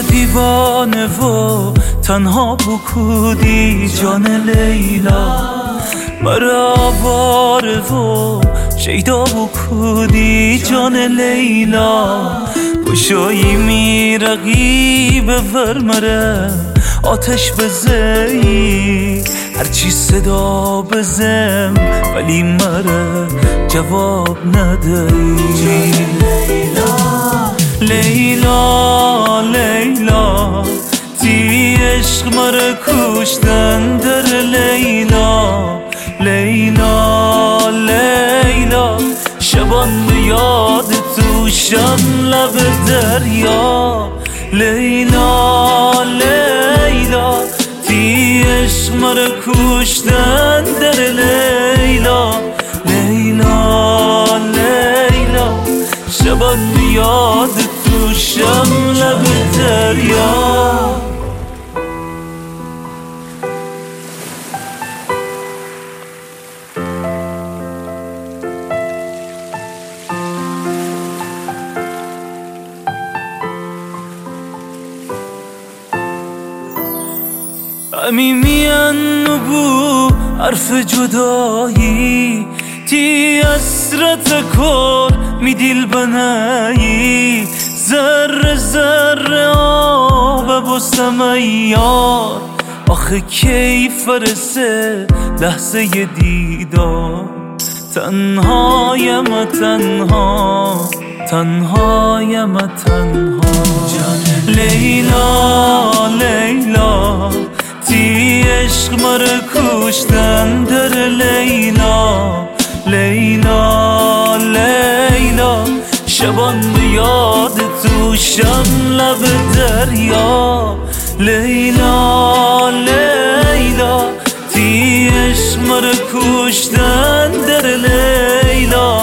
دیوانه و تنها بکودی جان لیلا، مرا آواره و شیدا بکودی جان لیلا. بشایی میرقی به ورمره آتش بزهی، هرچی صدا بزم ولی مره جواب ندهی. لیلا لیلا تی عشق مره کشتن در لیلا. لیلا لیلا شبان به یاد توشم لب دریا. لیلا لیلا تی عشق مره کشتن در لیلا. لیلا لیلا شبان به یاد توشم لب دریا. همی میان بو حرف جدایی، تی اسرت کر می دیل بنایی. ذره ذره آب بستم ایار، آخه کی فرسه لحظه دیدار. تنهایم تنها تنهایم تنها. لیلا لیلا تی عشق مره کشتن در لیلا. لیلا لیلا شبان به یاد توشم لب دریا. لیلا لیلا تی عشق مره کشتن در لیلا.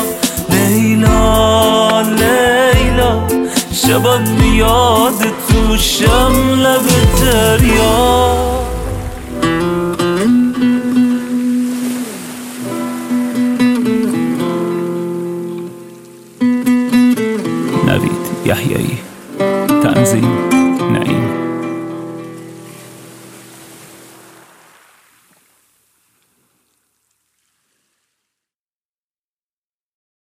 لیلا لیلا شبان به یاد توشم لب دریا. نوید یحیایی، تنظیم